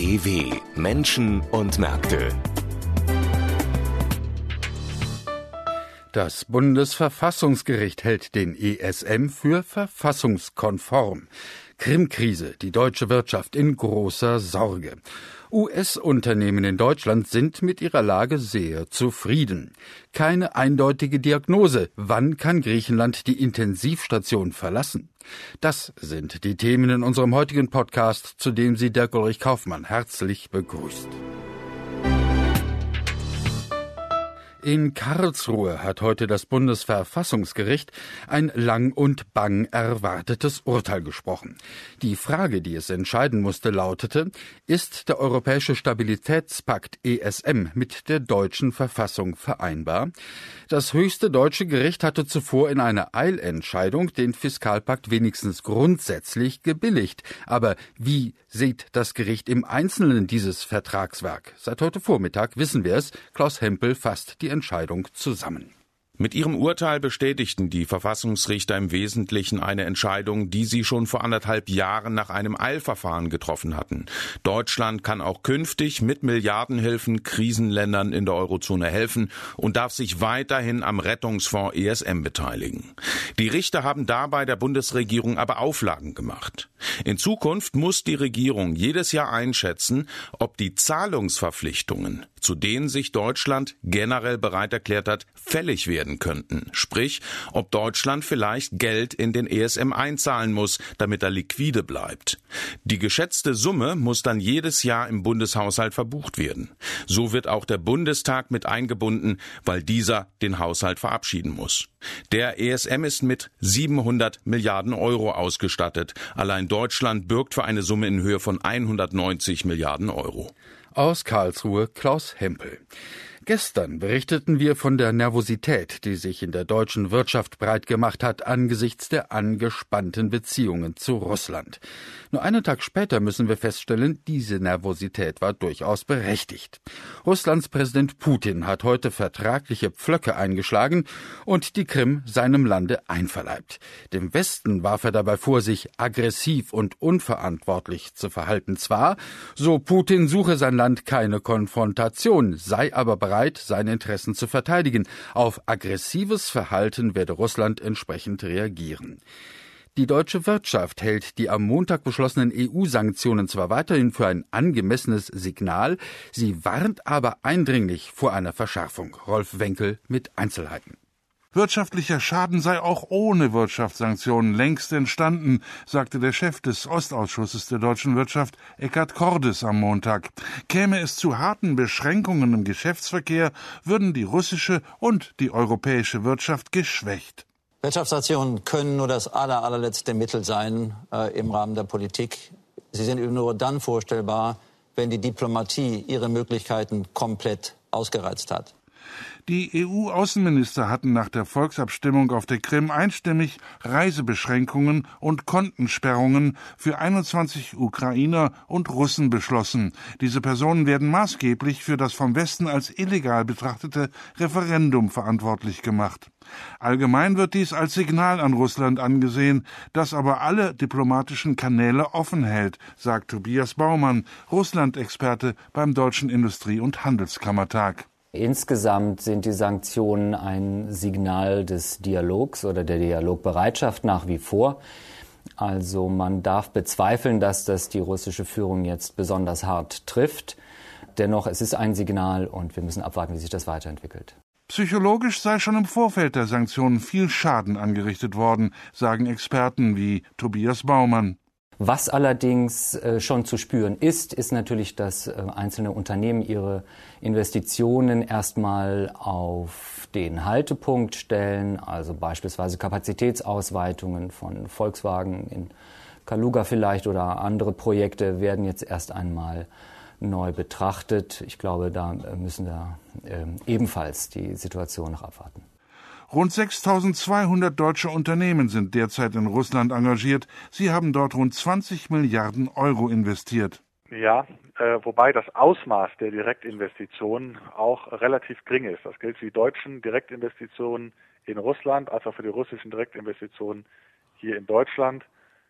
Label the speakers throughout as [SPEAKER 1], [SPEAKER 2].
[SPEAKER 1] DW Menschen und Märkte.
[SPEAKER 2] Das Bundesverfassungsgericht hält den ESM für verfassungskonform. Krim-Krise, die deutsche Wirtschaft in großer Sorge. US-Unternehmen in Deutschland sind mit ihrer Lage sehr zufrieden. Keine eindeutige Diagnose. Wann kann Griechenland die Intensivstation verlassen? Das sind die Themen in unserem heutigen Podcast, zu dem Sie Dirk-Ulrich Kaufmann herzlich begrüßt. In Karlsruhe hat heute das Bundesverfassungsgericht ein lang und bang erwartetes Urteil gesprochen. Die Frage, die es entscheiden musste, lautete: Ist der Europäische Stabilitätspakt ESM mit der deutschen Verfassung vereinbar? Das höchste deutsche Gericht hatte zuvor in einer Eilentscheidung den Fiskalpakt wenigstens grundsätzlich gebilligt. Aber wie sieht das Gericht im Einzelnen dieses Vertragswerk? Seit heute Vormittag wissen wir es. Klaus Hempel fasst die Entscheidung zusammen.
[SPEAKER 3] Mit ihrem Urteil bestätigten die Verfassungsrichter im Wesentlichen eine Entscheidung, die sie schon vor 1,5 Jahren nach einem Eilverfahren getroffen hatten. Deutschland kann auch künftig mit Milliardenhilfen Krisenländern in der Eurozone helfen und darf sich weiterhin am Rettungsfonds ESM beteiligen. Die Richter haben dabei der Bundesregierung aber Auflagen gemacht. In Zukunft muss die Regierung jedes Jahr einschätzen, ob die Zahlungsverpflichtungen, zu denen sich Deutschland generell bereit erklärt hat, fällig werden könnten. Sprich, ob Deutschland vielleicht Geld in den ESM einzahlen muss, damit er liquide bleibt. Die geschätzte Summe muss dann jedes Jahr im Bundeshaushalt verbucht werden. So wird auch der Bundestag mit eingebunden, weil dieser den Haushalt verabschieden muss. Der ESM ist mit 700 Milliarden Euro ausgestattet. Allein Deutschland bürgt für eine Summe in Höhe von 190 Milliarden Euro.
[SPEAKER 2] Aus Karlsruhe Klaus Hempel. Gestern berichteten wir von der Nervosität, die sich in der deutschen Wirtschaft breit gemacht hat angesichts der angespannten Beziehungen zu Russland. Nur einen Tag später müssen wir feststellen, diese Nervosität war durchaus berechtigt. Russlands Präsident Putin hat heute vertragliche Pflöcke eingeschlagen und die Krim seinem Lande einverleibt. Dem Westen warf er dabei vor, sich aggressiv und unverantwortlich zu verhalten. Zwar, so Putin, suche sein Land keine Konfrontation, sei aber bereit, seine Interessen zu verteidigen. Auf aggressives Verhalten werde Russland entsprechend reagieren. Die deutsche Wirtschaft hält die am Montag beschlossenen EU-Sanktionen zwar weiterhin für ein angemessenes Signal, sie warnt aber eindringlich vor einer Verschärfung. Rolf Wenkel mit Einzelheiten.
[SPEAKER 4] Wirtschaftlicher Schaden sei auch ohne Wirtschaftssanktionen längst entstanden, sagte der Chef des Ostausschusses der deutschen Wirtschaft, Eckhard Cordes, am Montag. Käme es zu harten Beschränkungen im Geschäftsverkehr, würden die russische und die europäische Wirtschaft geschwächt.
[SPEAKER 5] Wirtschaftssanktionen können nur das allerletzte Mittel sein im Rahmen der Politik. Sie sind nur dann vorstellbar, wenn die Diplomatie ihre Möglichkeiten komplett ausgereizt hat.
[SPEAKER 4] Die EU-Außenminister hatten nach der Volksabstimmung auf der Krim einstimmig Reisebeschränkungen und Kontensperrungen für 21 Ukrainer und Russen beschlossen. Diese Personen werden maßgeblich für das vom Westen als illegal betrachtete Referendum verantwortlich gemacht. Allgemein wird dies als Signal an Russland angesehen, das aber alle diplomatischen Kanäle offen hält, sagt Tobias Baumann, Russland-Experte beim Deutschen Industrie- und Handelskammertag.
[SPEAKER 6] Insgesamt sind die Sanktionen ein Signal des Dialogs oder der Dialogbereitschaft nach wie vor. Also man darf bezweifeln, dass das die russische Führung jetzt besonders hart trifft. Dennoch, es ist ein Signal und wir müssen abwarten, wie sich das weiterentwickelt.
[SPEAKER 4] Psychologisch sei schon im Vorfeld der Sanktionen viel Schaden angerichtet worden, sagen Experten wie Tobias Baumann.
[SPEAKER 6] Was allerdings schon zu spüren ist natürlich, dass einzelne Unternehmen ihre Investitionen erstmal auf den Haltepunkt stellen, also beispielsweise Kapazitätsausweitungen von Volkswagen in Kaluga vielleicht oder andere Projekte werden jetzt erst einmal neu betrachtet. Ich glaube, da müssen wir ebenfalls die Situation noch abwarten.
[SPEAKER 4] Rund 6.200 deutsche Unternehmen sind derzeit in Russland engagiert. Sie haben dort rund 20 Milliarden Euro investiert.
[SPEAKER 7] Ja, wobei das Ausmaß der Direktinvestitionen auch relativ gering ist. Das gilt für die deutschen Direktinvestitionen in Russland, als auch für die russischen Direktinvestitionen hier in Deutschland.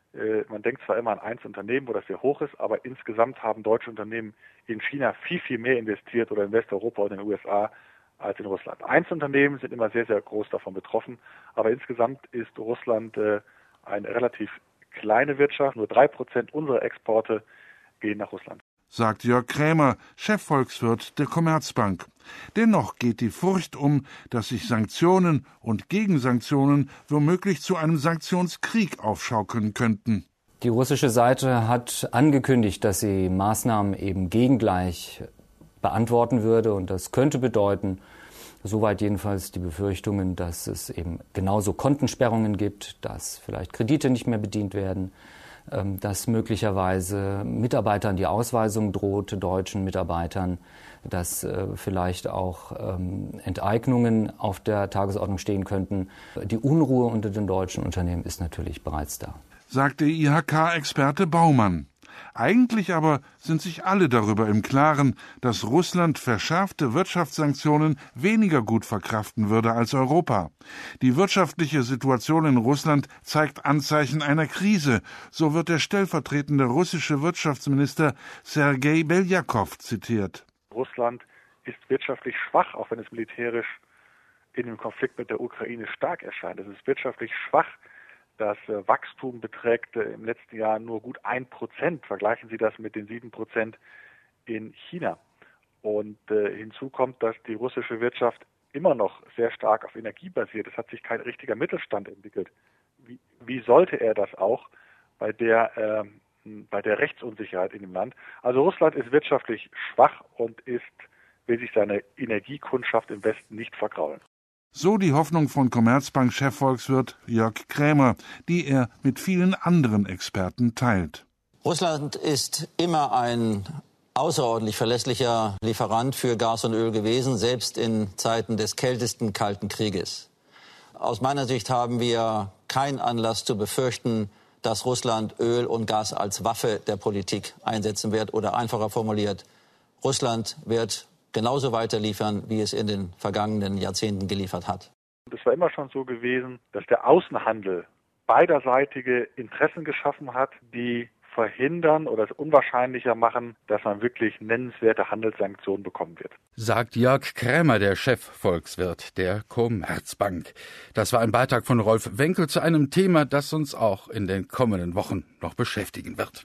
[SPEAKER 7] Man denkt zwar immer an ein Unternehmen, wo das sehr hoch ist, aber insgesamt haben deutsche Unternehmen in China viel, viel mehr investiert oder in Westeuropa oder in den USA als in Russland. Einzelunternehmen sind immer sehr, sehr groß davon betroffen, aber insgesamt ist Russland eine relativ kleine Wirtschaft. Nur 3% unserer Exporte gehen nach Russland.
[SPEAKER 4] Sagt Jörg Krämer, Chefvolkswirt der Commerzbank. Dennoch geht die Furcht um, dass sich Sanktionen und Gegensanktionen womöglich zu einem Sanktionskrieg aufschaukeln könnten.
[SPEAKER 6] Die russische Seite hat angekündigt, dass sie Maßnahmen eben gegengleich beantworten würde. Und das könnte bedeuten, soweit jedenfalls die Befürchtungen, dass es eben genauso Kontensperrungen gibt, dass vielleicht Kredite nicht mehr bedient werden, dass möglicherweise Mitarbeitern die Ausweisung droht, deutschen Mitarbeitern, dass vielleicht auch Enteignungen auf der Tagesordnung stehen könnten. Die Unruhe unter den deutschen Unternehmen ist natürlich bereits da.
[SPEAKER 4] Sagte IHK-Experte Baumann. Eigentlich aber sind sich alle darüber im Klaren, dass Russland verschärfte Wirtschaftssanktionen weniger gut verkraften würde als Europa. Die wirtschaftliche Situation in Russland zeigt Anzeichen einer Krise, so wird der stellvertretende russische Wirtschaftsminister Sergei Beljakow zitiert.
[SPEAKER 7] Russland ist wirtschaftlich schwach, auch wenn es militärisch in dem Konflikt mit der Ukraine stark erscheint. Es ist wirtschaftlich schwach. Das Wachstum beträgt im letzten Jahr nur gut 1%. Vergleichen Sie das mit den 7% in China. Und hinzu kommt, dass die russische Wirtschaft immer noch sehr stark auf Energie basiert. Es hat sich kein richtiger Mittelstand entwickelt. Wie sollte er das auch bei der Rechtsunsicherheit in dem Land? Also Russland ist wirtschaftlich schwach und will sich seine Energiekundschaft im Westen nicht vergraulen.
[SPEAKER 4] So die Hoffnung von Commerzbank-Chefvolkswirt Jörg Krämer, die er mit vielen anderen Experten teilt.
[SPEAKER 5] Russland ist immer ein außerordentlich verlässlicher Lieferant für Gas und Öl gewesen, selbst in Zeiten des kältesten Kalten Krieges. Aus meiner Sicht haben wir keinen Anlass zu befürchten, dass Russland Öl und Gas als Waffe der Politik einsetzen wird. Oder einfacher formuliert, Russland wird genauso weiter liefern, wie es in den vergangenen Jahrzehnten geliefert hat.
[SPEAKER 7] Es war immer schon so gewesen, dass der Außenhandel beiderseitige Interessen geschaffen hat, die verhindern oder es unwahrscheinlicher machen, dass man wirklich nennenswerte Handelssanktionen bekommen wird.
[SPEAKER 2] Sagt Jörg Krämer, der Chefvolkswirt der Commerzbank. Das war ein Beitrag von Rolf Wenkel zu einem Thema, das uns auch in den kommenden Wochen noch beschäftigen wird.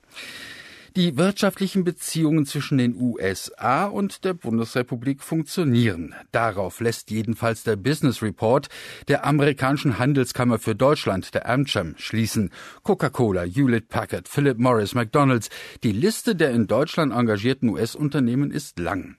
[SPEAKER 2] Die wirtschaftlichen Beziehungen zwischen den USA und der Bundesrepublik funktionieren. Darauf lässt jedenfalls der Business Report der amerikanischen Handelskammer für Deutschland, der AmCham, schließen. Coca-Cola, Hewlett-Packard, Philip Morris, McDonald's. Die Liste der in Deutschland engagierten US-Unternehmen ist lang.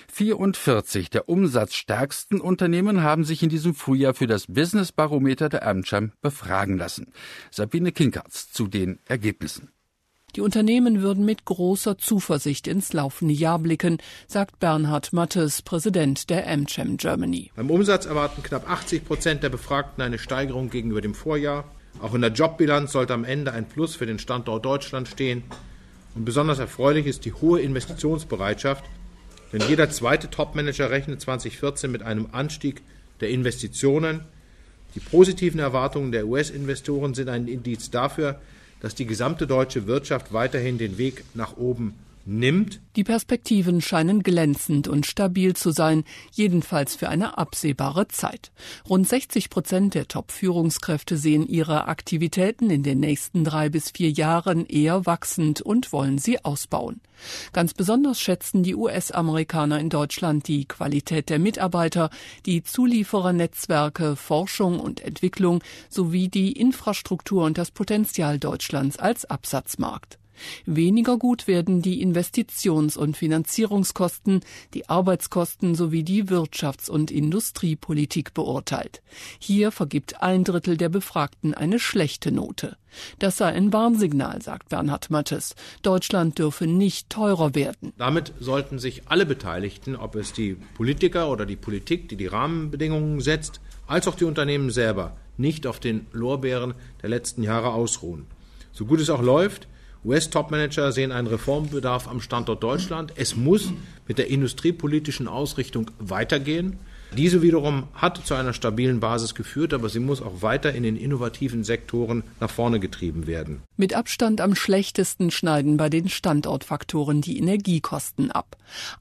[SPEAKER 2] 44 der umsatzstärksten Unternehmen haben sich in diesem Frühjahr für das Business-Barometer der AmCham befragen lassen. Sabine Kinkertz zu den Ergebnissen.
[SPEAKER 8] Die Unternehmen würden mit großer Zuversicht ins laufende Jahr blicken, sagt Bernhard Mattes, Präsident der AmCham Germany.
[SPEAKER 9] Beim Umsatz erwarten knapp 80% der Befragten eine Steigerung gegenüber dem Vorjahr. Auch in der Jobbilanz sollte am Ende ein Plus für den Standort Deutschland stehen. Und besonders erfreulich ist die hohe Investitionsbereitschaft, denn jeder zweite Topmanager rechnet 2014 mit einem Anstieg der Investitionen. Die positiven Erwartungen der US-Investoren sind ein Indiz dafür, dass die gesamte deutsche Wirtschaft weiterhin den Weg nach oben nimmt.
[SPEAKER 8] Die Perspektiven scheinen glänzend und stabil zu sein, jedenfalls für eine absehbare Zeit. Rund 60% der Top-Führungskräfte sehen ihre Aktivitäten in den nächsten 3 bis 4 Jahren eher wachsend und wollen sie ausbauen. Ganz besonders schätzen die US-Amerikaner in Deutschland die Qualität der Mitarbeiter, die Zulieferernetzwerke, Forschung und Entwicklung sowie die Infrastruktur und das Potenzial Deutschlands als Absatzmarkt. Weniger gut werden die Investitions- und Finanzierungskosten, die Arbeitskosten sowie die Wirtschafts- und Industriepolitik beurteilt. Hier vergibt 1/3 der Befragten eine schlechte Note. Das sei ein Warnsignal, sagt Bernhard Mattes. Deutschland dürfe nicht teurer werden.
[SPEAKER 9] Damit sollten sich alle Beteiligten, ob es die Politiker oder die Politik, die die Rahmenbedingungen setzt, als auch die Unternehmen selber, nicht auf den Lorbeeren der letzten Jahre ausruhen. So gut es auch läuft, US-Topmanager sehen einen Reformbedarf am Standort Deutschland. Es muss mit der industriepolitischen Ausrichtung weitergehen. Diese wiederum hat zu einer stabilen Basis geführt, aber sie muss auch weiter in den innovativen Sektoren nach vorne getrieben werden.
[SPEAKER 8] Mit Abstand am schlechtesten schneiden bei den Standortfaktoren die Energiekosten ab.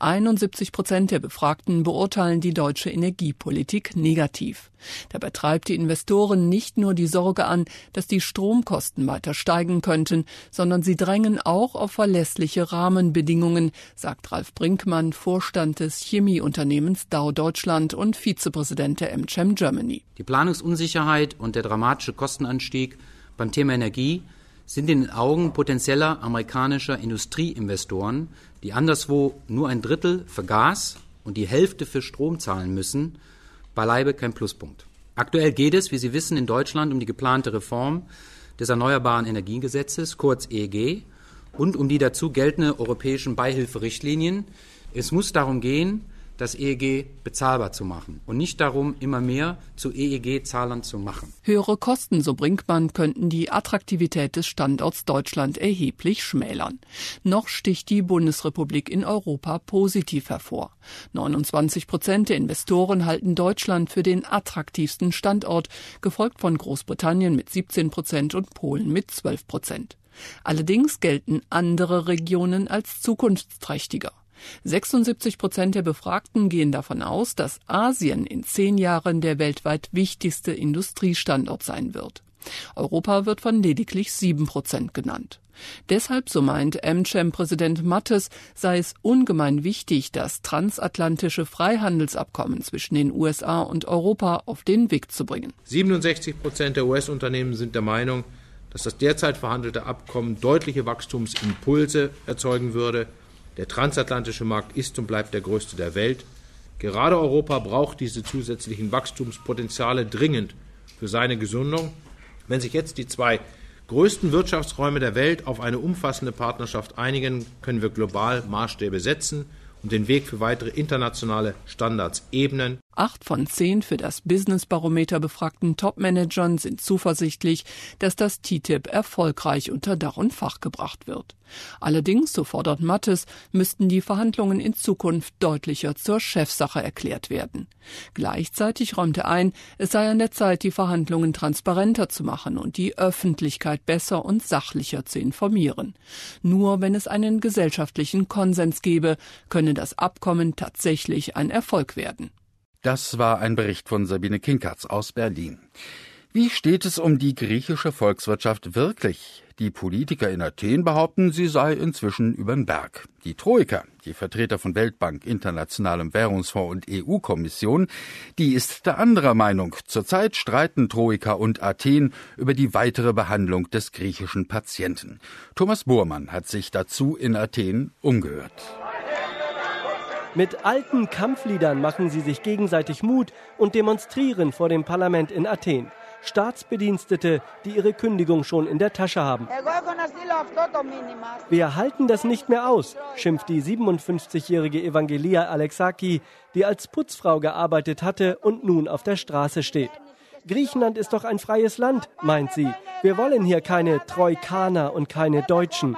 [SPEAKER 8] 71% der Befragten beurteilen die deutsche Energiepolitik negativ. Dabei treibt die Investoren nicht nur die Sorge an, dass die Stromkosten weiter steigen könnten, sondern sie drängen auch auf verlässliche Rahmenbedingungen, sagt Ralf Brinkmann, Vorstand des Chemieunternehmens Dow Deutschland und Vizepräsident der AmCham Germany.
[SPEAKER 10] Die Planungsunsicherheit und der dramatische Kostenanstieg beim Thema Energie sind in den Augen potenzieller amerikanischer Industrieinvestoren, die anderswo nur ein Drittel für Gas und die Hälfte für Strom zahlen müssen, beileibe kein Pluspunkt. Aktuell geht es, wie Sie wissen, in Deutschland um die geplante Reform des Erneuerbaren Energiegesetzes, kurz EEG, und um die dazu geltenden europäischen Beihilferichtlinien. Es muss darum gehen, das EEG bezahlbar zu machen und nicht darum, immer mehr zu EEG-Zahlern zu machen.
[SPEAKER 8] Höhere Kosten, so Brinkmann, könnten die Attraktivität des Standorts Deutschland erheblich schmälern. Noch sticht die Bundesrepublik in Europa positiv hervor. 29% der Investoren halten Deutschland für den attraktivsten Standort, gefolgt von Großbritannien mit 17% und Polen mit 12%. Allerdings gelten andere Regionen als zukunftsträchtiger. 76% der Befragten gehen davon aus, dass Asien in 10 Jahren der weltweit wichtigste Industriestandort sein wird. Europa wird von lediglich 7% genannt. Deshalb, so meint AmCham-Präsident Mattes, sei es ungemein wichtig, das transatlantische Freihandelsabkommen zwischen den USA und Europa auf den Weg zu bringen.
[SPEAKER 9] 67% der US-Unternehmen sind der Meinung, dass das derzeit verhandelte Abkommen deutliche Wachstumsimpulse erzeugen würde. Der transatlantische Markt ist und bleibt der größte der Welt. Gerade Europa braucht diese zusätzlichen Wachstumspotenziale dringend für seine Gesundung. Wenn sich jetzt die 2 größten Wirtschaftsräume der Welt auf eine umfassende Partnerschaft einigen, können wir global Maßstäbe setzen und den Weg für weitere internationale Standards ebnen.
[SPEAKER 8] 8 von 10 für das Business-Barometer befragten Top-Managern sind zuversichtlich, dass das TTIP erfolgreich unter Dach und Fach gebracht wird. Allerdings, so fordert Mattes, müssten die Verhandlungen in Zukunft deutlicher zur Chefsache erklärt werden. Gleichzeitig räumt er ein, es sei an der Zeit, die Verhandlungen transparenter zu machen und die Öffentlichkeit besser und sachlicher zu informieren. Nur wenn es einen gesellschaftlichen Konsens gebe, könne das Abkommen tatsächlich ein Erfolg werden.
[SPEAKER 2] Das war ein Bericht von Sabine Kinkertz aus Berlin. Wie steht es um die griechische Volkswirtschaft wirklich? Die Politiker in Athen behaupten, sie sei inzwischen übern Berg. Die Troika, die Vertreter von Weltbank, Internationalem Währungsfonds und EU-Kommission, die ist der anderer Meinung. Zurzeit streiten Troika und Athen über die weitere Behandlung des griechischen Patienten. Thomas Bormann hat sich dazu in Athen umgehört.
[SPEAKER 11] Mit alten Kampfliedern machen sie sich gegenseitig Mut und demonstrieren vor dem Parlament in Athen. Staatsbedienstete, die ihre Kündigung schon in der Tasche haben. Wir halten das nicht mehr aus, schimpft die 57-jährige Evangelia Alexaki, die als Putzfrau gearbeitet hatte und nun auf der Straße steht. Griechenland ist doch ein freies Land, meint sie. Wir wollen hier keine Troikaner und keine Deutschen.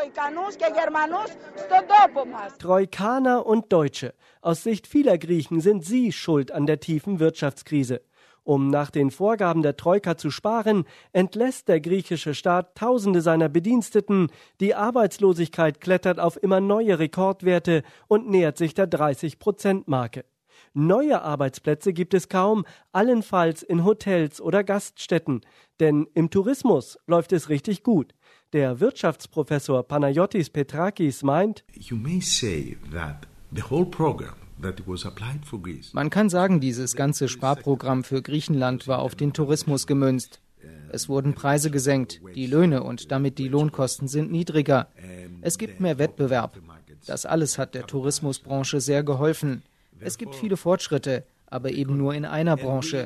[SPEAKER 11] Troikaner und Deutsche. Aus Sicht vieler Griechen sind sie schuld an der tiefen Wirtschaftskrise. Um nach den Vorgaben der Troika zu sparen, entlässt der griechische Staat Tausende seiner Bediensteten. Die Arbeitslosigkeit klettert auf immer neue Rekordwerte und nähert sich der 30%-Marke. Neue Arbeitsplätze gibt es kaum, allenfalls in Hotels oder Gaststätten. Denn im Tourismus läuft es richtig gut. Der Wirtschaftsprofessor Panayotis Petrakis meint,
[SPEAKER 12] man kann sagen, dieses ganze Sparprogramm für Griechenland war auf den Tourismus gemünzt. Es wurden Preise gesenkt, die Löhne und damit die Lohnkosten sind niedriger. Es gibt mehr Wettbewerb. Das alles hat der Tourismusbranche sehr geholfen. Es gibt viele Fortschritte, aber eben nur in einer Branche.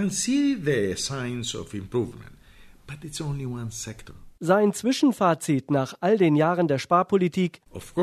[SPEAKER 11] Sein Zwischenfazit nach all den Jahren der Sparpolitik: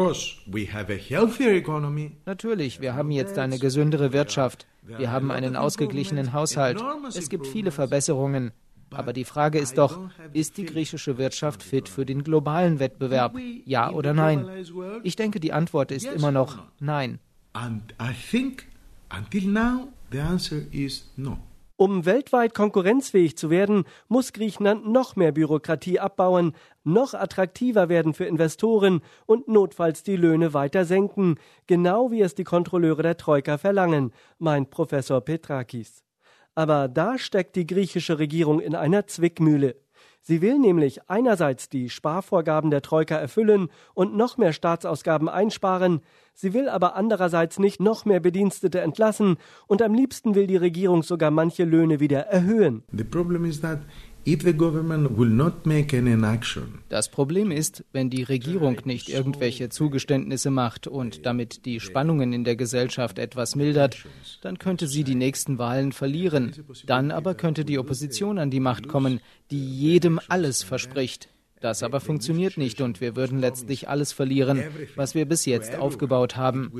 [SPEAKER 12] Natürlich, wir haben jetzt eine gesündere Wirtschaft. Wir haben einen ausgeglichenen Haushalt. Es gibt viele Verbesserungen. Aber die Frage ist doch, ist die griechische Wirtschaft fit für den globalen Wettbewerb? Ja oder nein? Ich denke, die Antwort ist immer noch nein.
[SPEAKER 13] And I think, until now, The answer is no.
[SPEAKER 11] Um weltweit konkurrenzfähig zu werden, muss Griechenland noch mehr Bürokratie abbauen, noch attraktiver werden für Investoren und notfalls die Löhne weiter senken, genau wie es die Kontrolleure der Troika verlangen, meint Professor Petrakis. Aber da steckt die griechische Regierung in einer Zwickmühle. Sie will nämlich einerseits die Sparvorgaben der Troika erfüllen und noch mehr Staatsausgaben einsparen, sie will aber andererseits nicht noch mehr Bedienstete entlassen und am liebsten will die Regierung sogar manche Löhne wieder erhöhen.
[SPEAKER 13] The problem is that if the government will not make any action.
[SPEAKER 12] Das Problem ist, wenn die Regierung nicht irgendwelche Zugeständnisse macht und damit die Spannungen in der Gesellschaft etwas mildert, dann könnte sie die nächsten Wahlen verlieren. Dann aber könnte die Opposition an die Macht kommen, die jedem alles verspricht. Das aber funktioniert nicht und wir würden letztlich alles verlieren, was wir bis jetzt aufgebaut haben.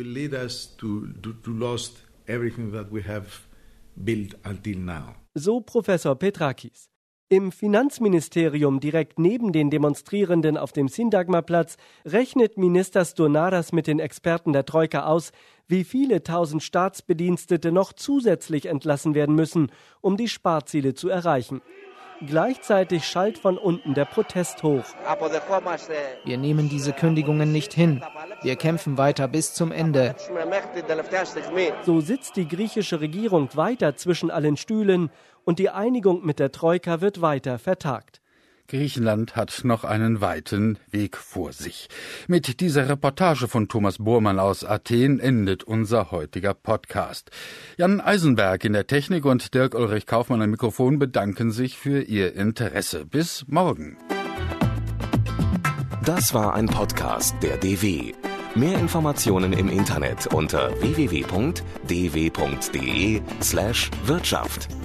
[SPEAKER 11] So Professor Petrakis. Im Finanzministerium direkt neben den Demonstrierenden auf dem Syntagma-Platz rechnet Minister Stournaras mit den Experten der Troika aus, wie viele tausend Staatsbedienstete noch zusätzlich entlassen werden müssen, um die Sparziele zu erreichen. Gleichzeitig schallt von unten der Protest hoch.
[SPEAKER 12] Wir nehmen diese Kündigungen nicht hin. Wir kämpfen weiter bis zum Ende.
[SPEAKER 11] So sitzt die griechische Regierung weiter zwischen allen Stühlen und die Einigung mit der Troika wird weiter vertagt.
[SPEAKER 2] Griechenland hat noch einen weiten Weg vor sich. Mit dieser Reportage von Thomas Bormann aus Athen endet unser heutiger Podcast. Jan Eisenberg in der Technik und Dirk-Ulrich Kaufmann am Mikrofon bedanken sich für Ihr Interesse. Bis morgen.
[SPEAKER 1] Das war ein Podcast der DW. Mehr Informationen im Internet unter www.dw.de/Wirtschaft.